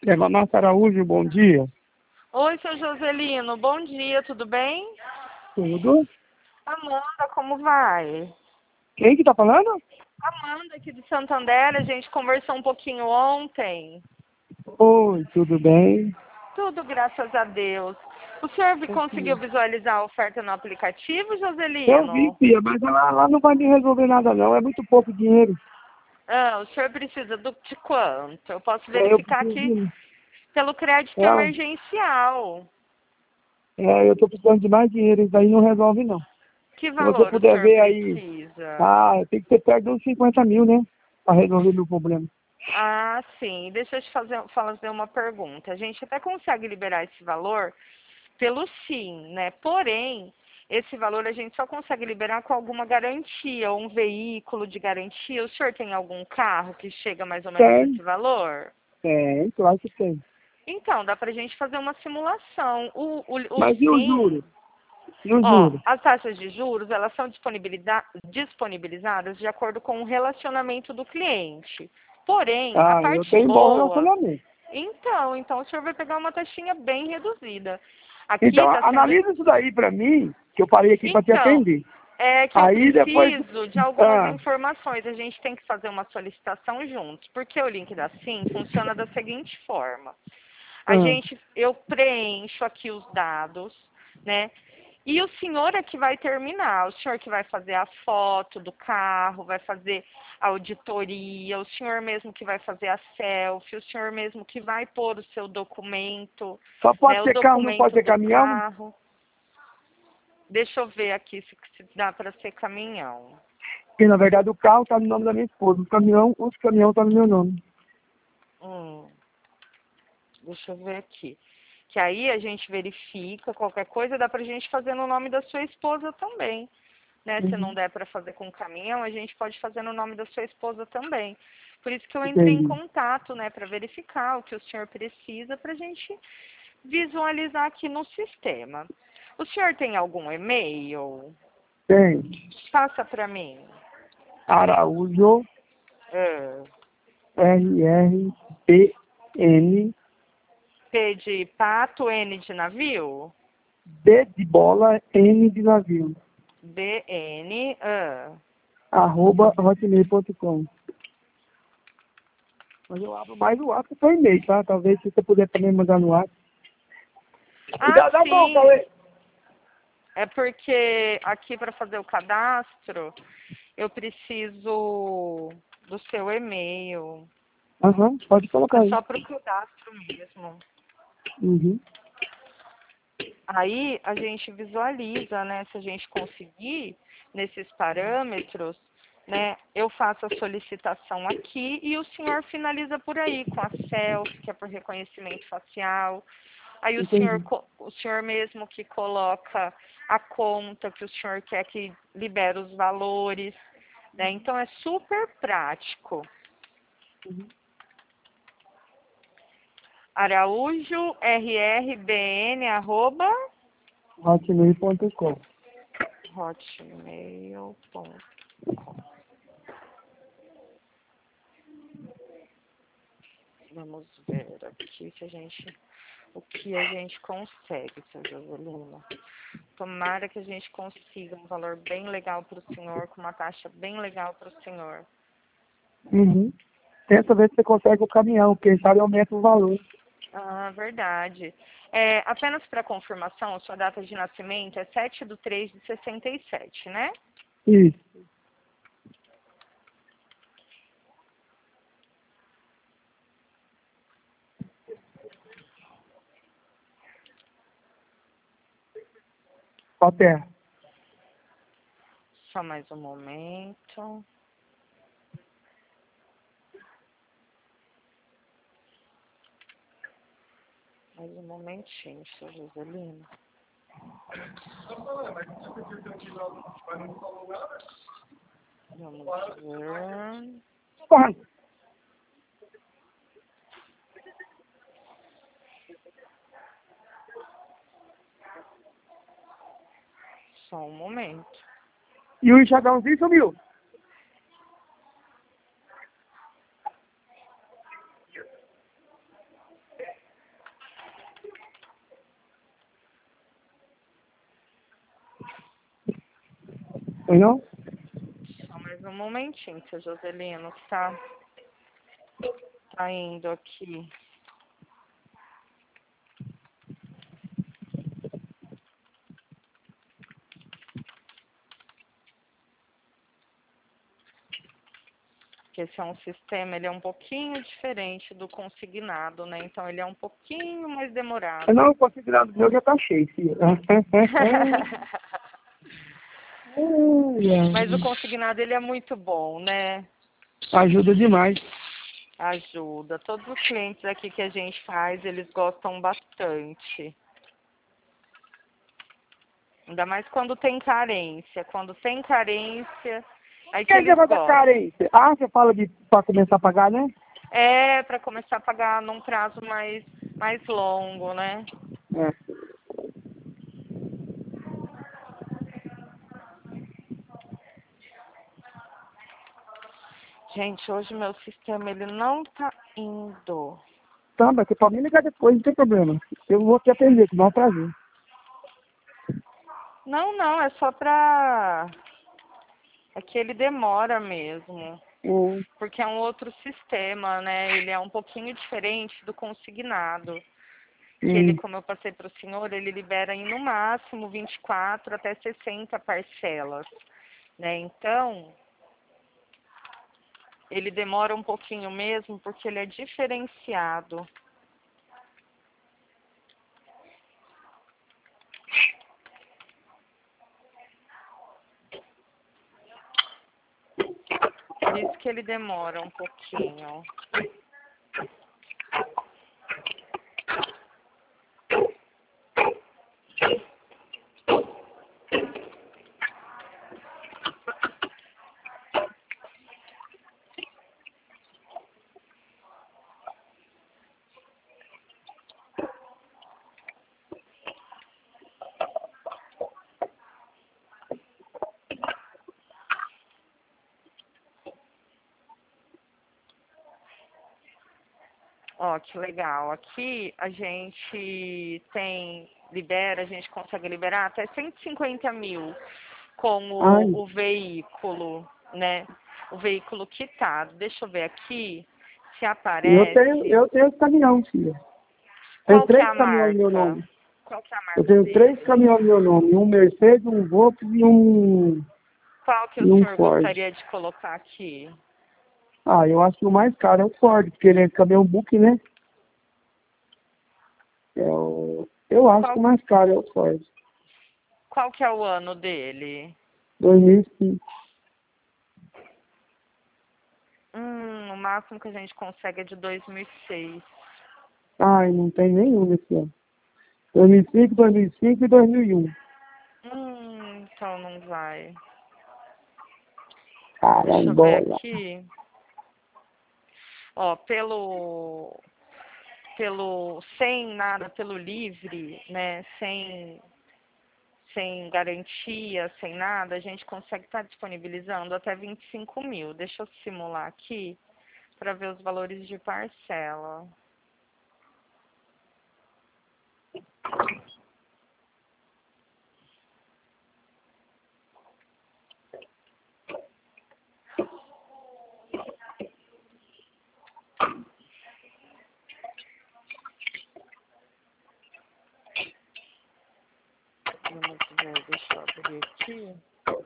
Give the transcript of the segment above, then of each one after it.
Leva Massa Araújo, bom dia. Oi, seu Joselino, bom dia, tudo bem? Tudo? Amanda, como vai? Quem que tá falando? Amanda, aqui de Santander, a gente conversou um pouquinho ontem. Oi, tudo bem? Tudo graças a Deus. O senhor conseguiu visualizar a oferta no aplicativo, Eu vi, Joselino? filha, mas lá não vai me resolver nada não, é muito pouco dinheiro. Ah, o senhor precisa de quanto? Eu posso Eu verificar preciso aqui de... pelo crédito É, emergencial. eu tô precisando de mais dinheiro, isso daí não resolve não. Que Se você valor o puder senhor ver aí, precisa? tem que ser perto de uns 50 mil, né? Pra resolver meu problema. Ah, sim. Deixa eu te fazer uma pergunta. A gente até consegue liberar esse valor pelo sim, né? Porém, esse valor a gente só consegue liberar com alguma garantia, ou um veículo de garantia. O senhor tem algum carro que chega mais ou menos Tem, nesse valor? claro que tem. Então, dá pra gente fazer uma simulação. O Mas e o sim, juro? E o ó, juro? as taxas de juros, elas são disponibilizadas de acordo com o relacionamento do cliente. Porém, a Eu parte tenho bom boa. relacionamento. Então o senhor vai pegar uma taxinha bem reduzida. Aqui Então, está sendo. analisa isso daí pra mim, que eu parei aqui pra te Então, atender. é que eu Aí depois. preciso de algumas Ah, informações. A gente tem que fazer uma solicitação juntos, porque o link da Sim funciona da seguinte forma: ah. eu preencho aqui os dados, né? E o senhor é que vai terminar, o senhor que vai fazer a foto do carro, vai fazer a auditoria, o senhor mesmo que vai fazer a selfie, o senhor mesmo que vai pôr o seu documento, Só né, pode o ser carro, não pode documento ser do caminhão? carro. Deixa eu ver aqui se dá para ser caminhão. Porque na verdade o carro tá no nome da minha esposa, os caminhão tá no meu nome. Hum, deixa eu ver aqui. Que aí a gente verifica, qualquer coisa dá pra gente fazer no nome da sua esposa também. Né? Se não Uhum. der para fazer com caminhão, a gente pode fazer no nome da sua esposa também. Por isso que eu entrei em Entendi. contato, né, para verificar o que o senhor precisa para a gente visualizar aqui no sistema. O senhor tem algum e-mail? Tem. Passa para mim. Araújo, É, RRPN, P de pato, N de navio? B de bola, N de navio, BN, @hotmail.com. Mas eu abro mais o WhatsApp por e-mail, tá? Talvez se você puder também mandar no WhatsApp. Ah, Dá bom, sim. Cauê. É porque aqui para fazer o cadastro, eu preciso do seu e-mail. Aham, pode colocar É aí. só para o cadastro mesmo. Uhum. Aí a gente visualiza, né? Se a gente conseguir nesses parâmetros, né? Eu faço a solicitação aqui e o senhor finaliza por aí com a selfie, que é por reconhecimento facial. Aí Entendi. o senhor mesmo que coloca a conta que o senhor quer que libere os valores, né? Então é super prático. Araújo, RRBN, Hotmail.com. hotmail.com. Vamos ver aqui se o que a gente consegue, seu Joselino. Tomara que a gente consiga um valor bem legal para o senhor, com uma taxa bem legal para o senhor. Uhum. Tenta ver se você consegue o caminhão, quem sabe aumenta o valor. Ah, verdade. Apenas para confirmação, a sua data de nascimento é 7/3/67, né? Isso. Qual terra? Só mais um momento. Mais um momentinho, seu Joselino. Vamos ver. Corre. Só um momento. E o enxadãozinho sumiu. Pois não? Só mais um momentinho, seu Joselino, que tá indo aqui. Que esse é um sistema, ele é um pouquinho diferente do consignado, né? Então ele é um pouquinho mais demorado. Não, o considerado meu já tá cheio, filha. Mas o consignado, ele é muito bom, né? Ajuda demais. Ajuda. Todos os clientes aqui que a gente faz, eles gostam bastante. Ainda mais quando tem carência. Quando tem carência, aí que Quem já eles vai dar gostam. carência? Ah, você fala pra começar a pagar, né? É, para começar a pagar num prazo mais longo, né? É. Gente, hoje meu sistema, ele não tá indo. Tá, mas você pode me ligar depois, não tem problema. Eu vou te atender, com o maior prazer. Não, é só pra... É que ele demora mesmo. Porque é um outro sistema, né? Ele é um pouquinho diferente do consignado. Que ele, como eu passei para o senhor, ele libera em no máximo 24 até 60 parcelas, né? Então, ele demora um pouquinho mesmo porque ele é diferenciado. Por isso que ele demora um pouquinho. Ó, que legal. Aqui a gente libera, a gente consegue liberar até 150 mil com o veículo, né? O veículo quitado. Deixa eu ver aqui se aparece. Eu tenho esse caminhão, filha. Tem Qual que é 3 a caminhões no meu marca? nome. Qual que é a Eu marca tenho 3 dele? caminhões no meu nome. Um Mercedes, um Volkswagen Qual que e o um senhor Ford. gostaria de colocar aqui? Ah, eu acho que o mais caro é o Ford, porque ele é caminhão book, né? Eu acho que Qual, o mais caro é o Ford. qual que é o ano dele? 2005. O máximo que a gente consegue é de 2006. Ai, não tem nenhum nesse ano. 2005, 2005 e 2001. Então não vai. Deixa eu ver Carambola. aqui. Ó, sem nada, pelo livre, né? Sem garantia, sem nada, a gente consegue estar disponibilizando até 25 mil. Deixa eu simular aqui para ver os valores de parcela. Vamos ver, deixa eu abrir aqui.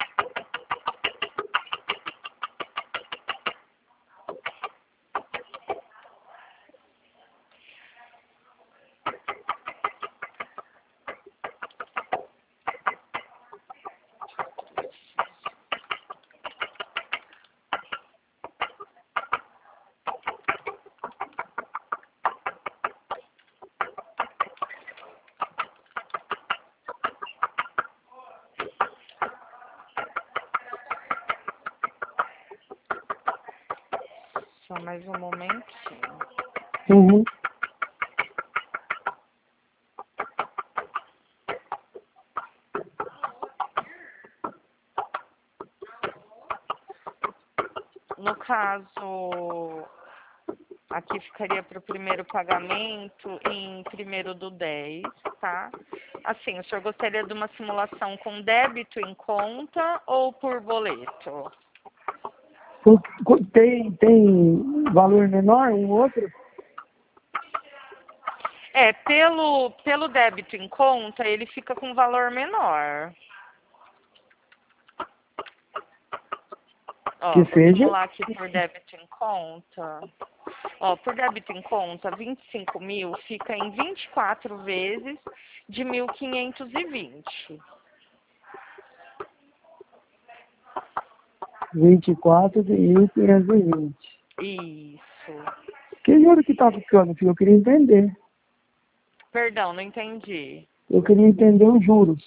Só mais um momentinho. Uhum. No caso, Aqui ficaria para o primeiro pagamento em 1º do 10, tá? Assim, o senhor gostaria de uma simulação com débito em conta ou por boleto? Tem valor menor, um outro? Pelo débito em conta, ele fica com valor menor. Ó, Que vou seja? simular aqui por débito em conta. Ó, por débito em conta, 25 mil fica em 24 vezes de 1.520. 24 e 520. Isso. Que juro que tá ficando, filho? Eu queria entender. Perdão, não entendi. Eu queria entender os juros.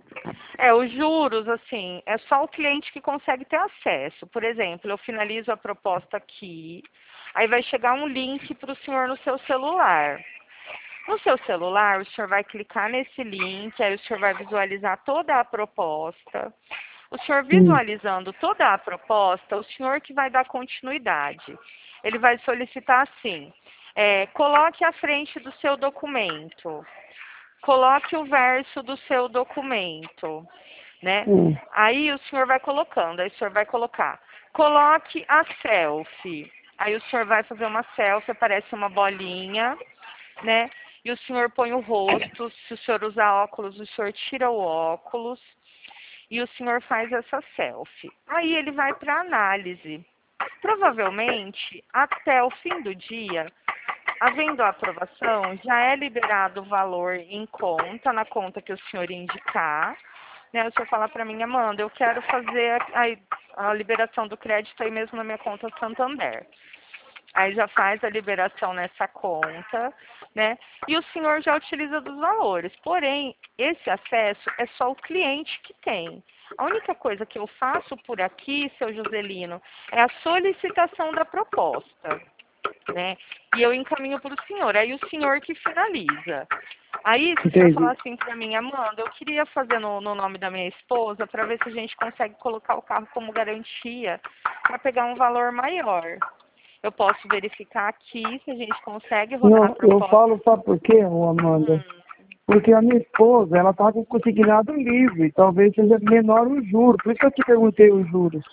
Os juros, assim, é só o cliente que consegue ter acesso. Por exemplo, eu finalizo a proposta aqui, aí vai chegar um link para o senhor no seu celular. No seu celular, o senhor vai clicar nesse link, aí o senhor vai visualizar toda a proposta. O senhor visualizando toda a proposta, o senhor que vai dar continuidade. Ele vai solicitar assim, coloque à frente do seu documento. Coloque o verso do seu documento, né? Aí o senhor vai colocando, aí o senhor vai colocar, coloque a selfie. Aí o senhor vai fazer uma selfie, aparece uma bolinha, né? E o senhor põe o rosto, se o senhor usar óculos, o senhor tira o óculos e o senhor faz essa selfie. Aí ele vai para análise. Provavelmente, até o fim do dia, havendo a aprovação, já é liberado o valor em conta, na conta que o senhor indicar. Né? O senhor fala para mim, Amanda, eu quero fazer a liberação do crédito aí mesmo na minha conta Santander. Aí já faz a liberação nessa conta, né? E o senhor já utiliza dos valores. Porém, esse acesso é só o cliente que tem. A única coisa que eu faço por aqui, seu Joselino, é a solicitação da proposta, né? E eu encaminho para o senhor. Aí o senhor que finaliza. Aí, se o senhor falar assim para mim, Amanda, eu queria fazer no nome da minha esposa para ver se a gente consegue colocar o carro como garantia para pegar um valor maior. Eu posso verificar aqui se a gente consegue rodar a proposta. Eu falo, sabe por quê, Amanda? Porque a minha esposa, ela tá com consignado livre. Talvez seja menor o juro. Por isso que eu te perguntei os juros.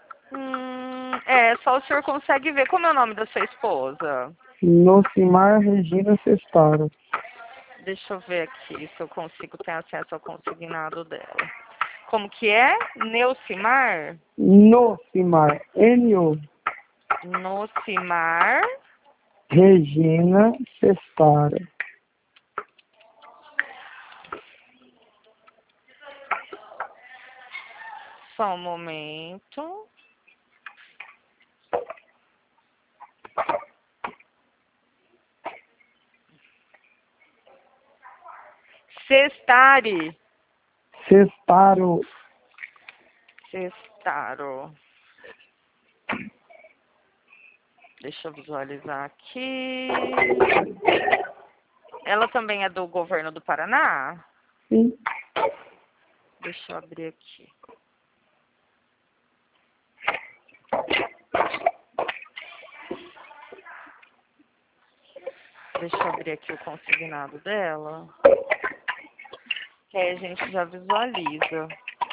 Só o senhor consegue ver. Como é o nome da sua esposa? Nocimar Regina Sestaro. Deixa eu ver aqui se eu consigo ter acesso ao consignado dela. Como que é? Neucimar? Nocimar. N-O. Nocimar. Regina Sestaro. Só um momento. Sestaro. Deixa eu visualizar aqui. Ela também é do governo do Paraná? Sim. Deixa eu abrir aqui. Deixa eu abrir aqui o consignado dela. Que aí a gente já visualiza.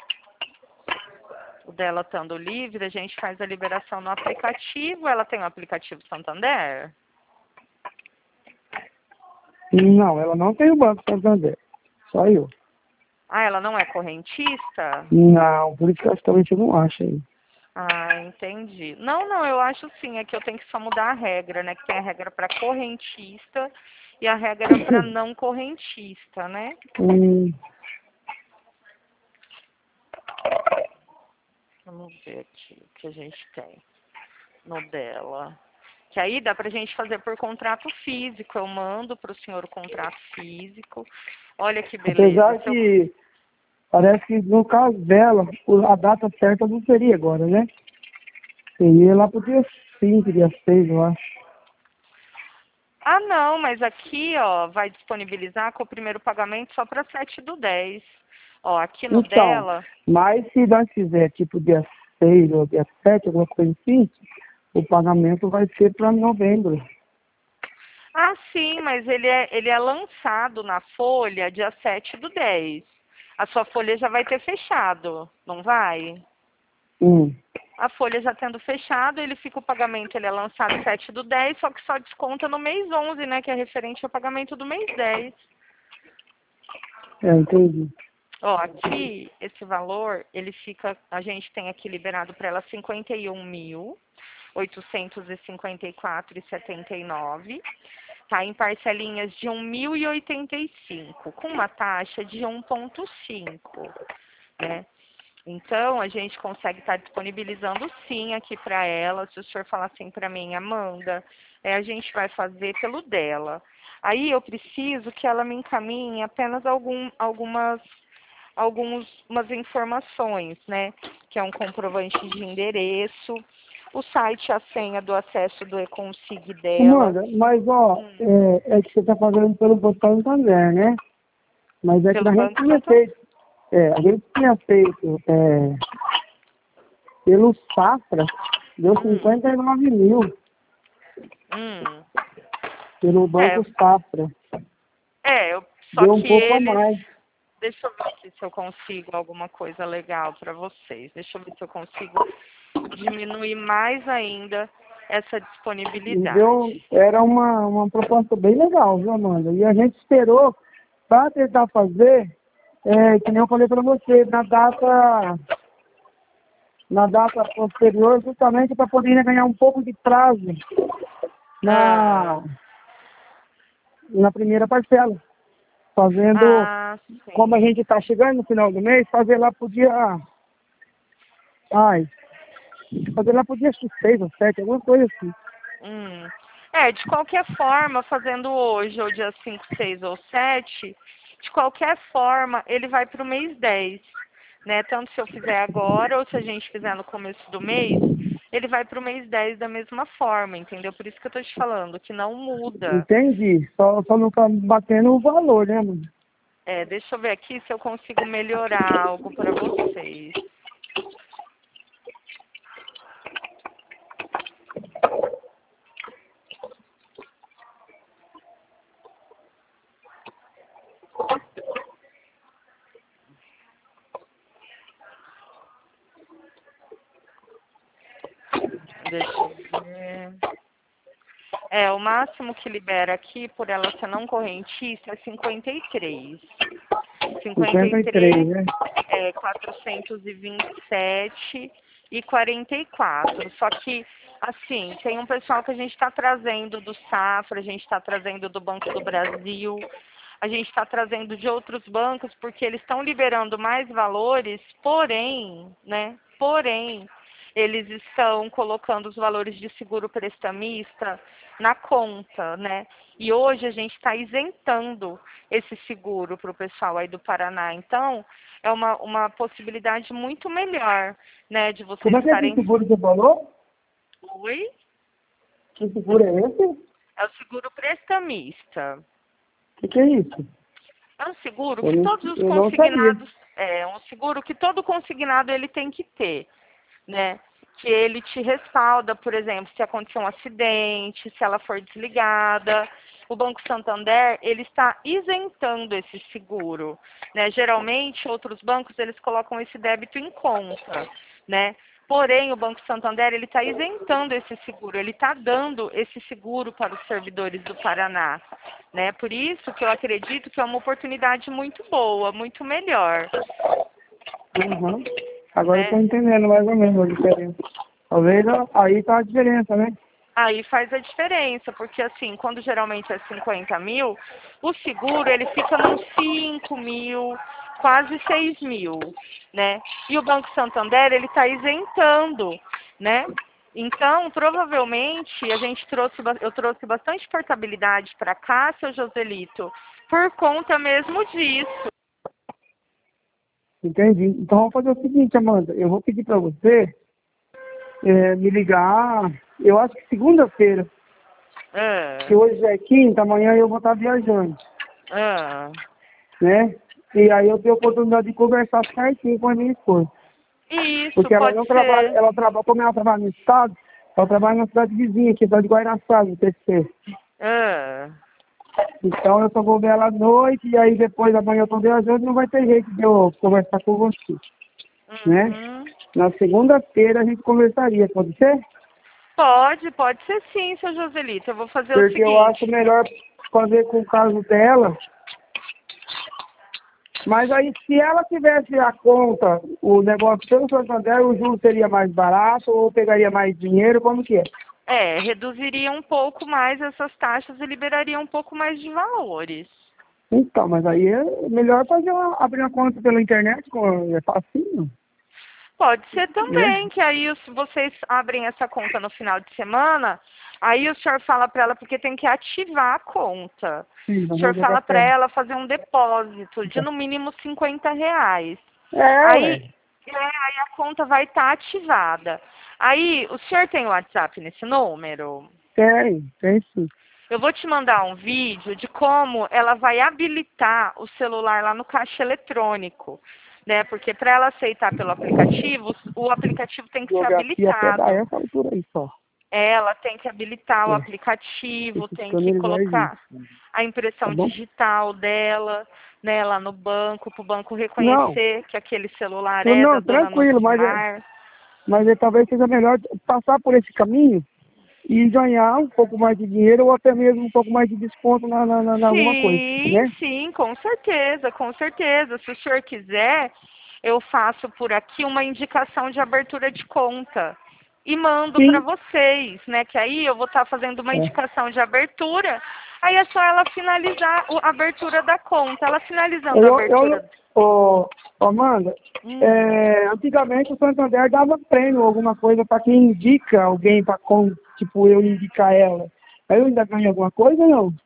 O dela estando livre, a gente faz a liberação no aplicativo. Ela tem o aplicativo Santander? Não, ela não tem o Banco Santander. Só eu. Ah, ela não é correntista? Não, por isso que justamente eu não acho aí. Ah, entendi. Não, eu acho sim, é que eu tenho que só mudar a regra, né? Que tem a regra para correntista e a regra para não correntista, né? Vamos ver aqui o que a gente tem no dela. Que aí dá pra gente fazer por contrato físico. Eu mando pro senhor o contrato físico. Olha que beleza. Apesar que parece que no caso dela, a data certa não seria agora, né? Seria lá pro dia 5, dia 6, eu acho. Ah, não, mas aqui, ó, vai disponibilizar com o primeiro pagamento só para 7/10. Ó, aqui no dela... Mas se nós fizer tipo dia 6 ou dia 7, alguma coisa assim, o pagamento vai ser para novembro. Ah, sim, mas ele é lançado na folha dia 7/10. A sua folha já vai ter fechado, não vai? Hum. A folha já tendo fechado, ele fica o pagamento, ele é lançado 7/10, só que só desconta no mês 11, né? Que é referente ao pagamento do mês 10. Entendi. Ó, aqui, esse valor, ele fica, a gente tem aqui liberado para ela 51.854,79. Tá em parcelinhas de 1.085, com uma taxa de 1,5, né? Então, a gente consegue estar disponibilizando sim aqui para ela. Se o senhor falar assim para mim, Amanda, a gente vai fazer pelo dela. Aí eu preciso que ela me encaminhe apenas umas informações, né? Que é um comprovante de endereço, o site e a senha do acesso do e-consig dela. Amanda, mas ó, é que você tá fazendo pelo botão Santander, né? Mas é que Pelo a gente Banco tinha Santander. feito, a gente tinha feito pelo Safra, deu 59 mil Hum. pelo Banco Safra. Só Deu um que pouco a eles... mais. Deixa eu ver aqui se eu consigo alguma coisa legal para vocês. Deixa eu ver se eu consigo diminuir mais ainda essa E disponibilidade. era uma proposta bem legal, viu, Amanda? E a gente esperou para tentar fazer, que nem eu falei para você, na data posterior, justamente para poder ganhar um pouco de prazo Ah, na primeira parcela. Fazendo, ah, como a sim. gente está chegando no final do mês, fazer lá pro dia. Ai, fazer lá pro dia 6 ou 7, alguma coisa assim. De qualquer forma, fazendo hoje, ou dia 5, 6 ou 7, de qualquer forma, ele vai para o mês 10, né? Tanto se eu fizer agora, ou se a gente fizer no começo do mês, ele vai para o mês 10 da mesma forma, entendeu? Por isso que eu tô te falando, que não muda. Entendi. Só não tá batendo o valor, né, mano? Deixa eu ver aqui se eu consigo melhorar algo para vocês. Deixa eu ver. O máximo que libera aqui, por ela ser não correntícia, é 53. 53, 53, né? 427,44. Só que, assim, tem um pessoal que a gente está trazendo do Safra, a gente está trazendo do Banco do Brasil, a gente está trazendo de outros bancos, porque eles estão liberando mais valores, porém, né? Porém, eles estão colocando os valores de seguro prestamista na conta, né? E hoje a gente está isentando esse seguro para o pessoal aí do Paraná. Então, é uma possibilidade muito melhor, né, de Como vocês é que é esse estarem... seguro que você falou? Oi? Que seguro é esse? É o seguro prestamista. O que é isso? É um seguro Eu que não, todos os eu não sabia. consignados... É um seguro que todo consignado ele tem que ter, né? Que ele te respalda, por exemplo, se acontecer um acidente, se ela for desligada. O Banco Santander, ele está isentando esse seguro, né? Geralmente, outros bancos, eles colocam esse débito em conta, né? Porém, o Banco Santander, ele está isentando esse seguro, ele está dando esse seguro para os servidores do Paraná, né? Por isso que eu acredito que é uma oportunidade muito boa, muito melhor, Uhum. Agora eu tô né? entendendo mais ou menos a diferença. Talvez aí tá a diferença, né? Aí faz a diferença, porque assim, quando geralmente é 50 mil, o seguro ele fica nos 5 mil, quase 6 mil, né? E o Banco Santander ele está isentando, né? Então, provavelmente, eu trouxe bastante portabilidade para cá, seu Joselito, por conta mesmo disso. Entendi. Então vamos fazer o seguinte, Amanda. Eu vou pedir para você me ligar, eu acho que segunda-feira, que Ah, hoje já é quinta, amanhã eu vou estar viajando, ah. né? E aí eu tenho a oportunidade de conversar certinho com a minha esposa. Isso, Porque ela pode não trabalha, ser. como ela trabalha no estado, ela trabalha na cidade vizinha, que é a cidade de Guaraçá, no TC. Ah, Então eu só vou ver ela à noite e aí depois amanhã eu tô viajando, não vai ter jeito de eu conversar com você, né? uhum. Na segunda-feira a gente conversaria, pode ser? Pode ser sim, seu Joselito. Eu vou fazer o Porque eu acho seguinte. melhor fazer com o caso dela. Mas aí, se ela tivesse a conta, o negócio pelo Santander, o juro seria mais barato ou pegaria mais dinheiro? Como que é? Reduziria um pouco mais essas taxas e liberaria um pouco mais de valores. Então, mas aí é melhor abrir uma conta pela internet, é facinho, Pode ser né? também, que aí vocês abrem essa conta no final de semana, aí o senhor fala para ela, porque tem que ativar a conta. Sim, O não vou senhor jogar fala para fora. ela fazer um depósito de no mínimo R$ 50. Ué. Aí a conta vai estar ativada. Aí, o senhor tem WhatsApp nesse número? Tem sim. Eu vou te mandar um vídeo de como ela vai habilitar o celular lá no caixa eletrônico, né? Porque para ela aceitar pelo aplicativo, o aplicativo tem que ser Geografia até da habilitado. essa altura aí só. Ela tem que habilitar o É, aplicativo, esse tem que scanner já colocar existe, a tá impressão bom? digital dela, né, lá no banco, para o banco Não, reconhecer que aquele celular é da não, dona tranquilo, Nocimar. talvez seja melhor passar por esse caminho e ganhar um pouco mais de dinheiro ou até mesmo um pouco mais de desconto na alguma coisa, Sim, né? sim, com certeza, com certeza. Se o senhor quiser, eu faço por aqui uma indicação de abertura de conta e mando para Sim. vocês, né? Que aí eu vou estar fazendo uma É. indicação de abertura, aí é só ela finalizar a abertura da conta. Ela finalizando a Eu, abertura. ô, Amanda, Hum. antigamente o Santander dava prêmio, alguma coisa para quem indica alguém, tipo eu indicar ela. Aí eu ainda ganho alguma coisa ou não?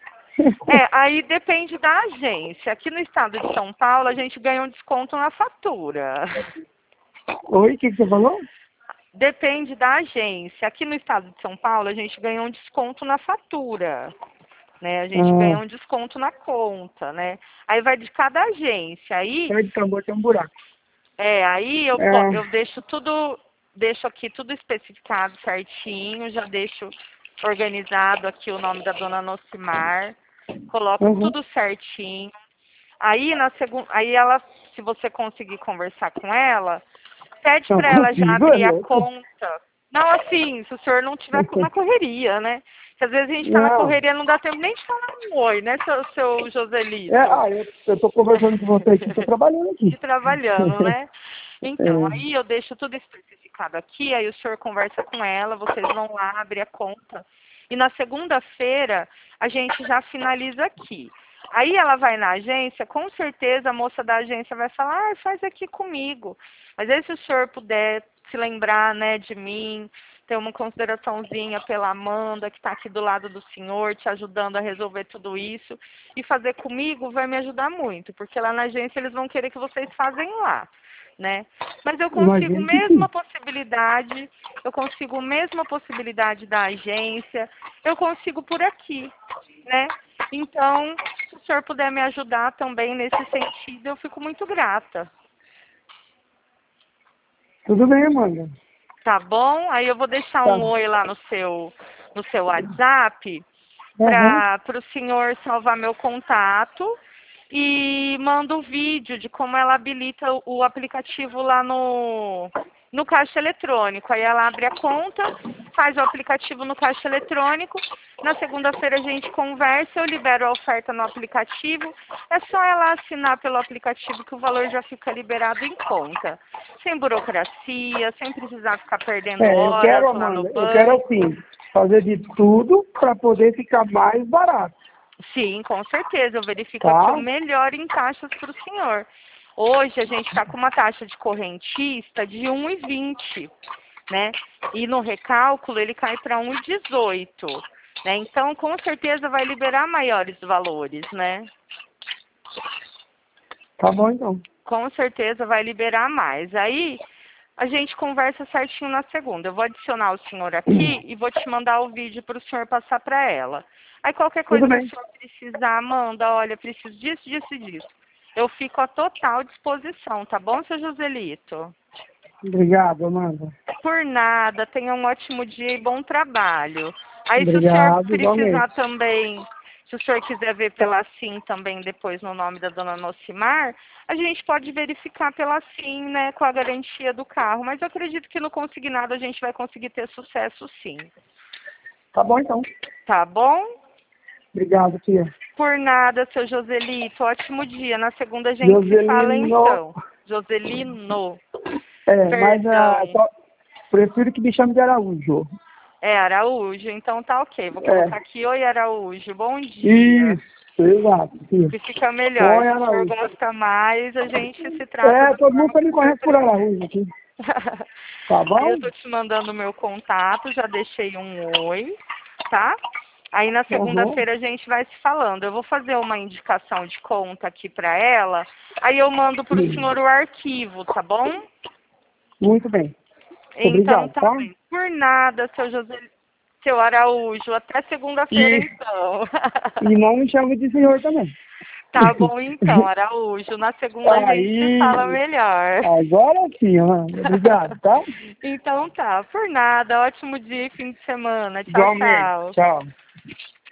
Aí depende da agência. Aqui no estado de São Paulo, a gente ganha um desconto na fatura. Oi, o que você falou? Depende da agência. Aqui no estado de São Paulo, a gente ganha um desconto na fatura, né? A gente ganha Ah, um desconto na conta, né? Aí vai de cada agência. perto de tambor tem um buraco. Aí eu É, deixo aqui tudo especificado certinho, já deixo organizado aqui o nome da dona Nocimar, coloco uhum. tudo certinho. Aí aí ela, se você conseguir conversar com ela, pede Não para ela já consigo, é abrir a louco. conta. Não, assim, se o senhor não estiver na correria, né? Porque às vezes a gente está na Não. correria, não dá tempo nem de falar um oi, né, seu Joselito? Eu tô conversando com você aqui, tô trabalhando E aqui. trabalhando, né? Então, É, aí eu deixo tudo especificado aqui, aí o senhor conversa com ela, vocês vão lá, abrir a conta. E na segunda-feira, a gente já finaliza aqui. Aí ela vai na agência, com certeza a moça da agência vai falar, faz aqui comigo. Mas aí se o senhor puder se lembrar, né, de mim, ter uma consideraçãozinha pela Amanda, que está aqui do lado do senhor, te ajudando a resolver tudo isso, e fazer comigo vai me ajudar muito, porque lá na agência eles vão querer que vocês fazem lá, né? Mas imagino que sim. eu consigo mesma possibilidade da agência, eu consigo por aqui, né? Então, se o senhor puder me ajudar também nesse sentido, eu fico muito grata. Tudo bem, Amanda. Tá bom? Aí eu vou deixar Tá. um oi lá no seu WhatsApp Uhum. para o senhor salvar meu contato e manda o vídeo de como ela habilita o aplicativo lá no caixa eletrônico. Aí ela abre a conta, faz o aplicativo no caixa eletrônico. Na segunda-feira a gente conversa, eu libero a oferta no aplicativo. É só ela assinar pelo aplicativo que o valor já fica liberado em conta. Sem burocracia, sem precisar ficar perdendo Eu quero, horas lá no Amanda, eu quero banco. assim, fazer de tudo para poder ficar mais barato, Sim, com certeza. Eu verifico aqui o tá? melhor em taxas para o senhor. Hoje a gente está com uma taxa de correntista de 1,20, né? E no recálculo ele cai para 1,18, né? Então, com certeza vai liberar maiores valores, né? Tá bom, então. Com certeza vai liberar mais. Aí a gente conversa certinho na segunda. Eu vou adicionar o senhor aqui e vou te mandar o vídeo para o senhor passar para ela. Aí qualquer Tudo coisa que o bem. senhor precisar, manda, olha, preciso disso, disso e disso. Eu fico à total disposição, tá bom, seu Joselito? Obrigado, Amanda. Por nada, tenha um ótimo dia e bom trabalho. Aí se o senhor Obrigado, precisar igualmente. também, se o senhor quiser ver pela SIM também depois no nome da dona Nocimar, a gente pode verificar pela SIM, né, com a garantia do carro. Mas eu acredito que no consignado a gente vai conseguir ter sucesso sim. Tá bom, então. Tá bom? Obrigado, tia. Por nada, seu Joselito. Ótimo dia. Na segunda a gente se fala Joselino. então. Joselino. Mas Perdão. só prefiro que me chame de Araújo. É Araújo, então tá ok. Vou É, colocar aqui, oi Araújo, bom dia. isso, exato, tia. Que fica melhor. Oi, Se o senhor Araújo. gosta mais, a gente se trata da Todo mundo forma tá que me o senhor conhece por preferir. Araújo aqui. Tá Aí bom? eu tô te mandando o meu contato, já deixei um oi, tá? Aí na Uhum. segunda-feira a gente vai se falando. Eu vou fazer uma indicação de conta aqui pra ela, aí eu mando pro senhor o arquivo, tá bom? Muito bem. Então Obrigado, tá tá? bem. Por nada, seu José, seu Araújo. Até segunda-feira E, então. e não me chame de senhor também. Tá bom então, Araújo. Na segunda a gente se fala Aí, melhor. agora sim, mano. Obrigado, tá? Então tá, por nada. Ótimo dia e fim de semana. Tchau, Igualmente. tchau. Tchau.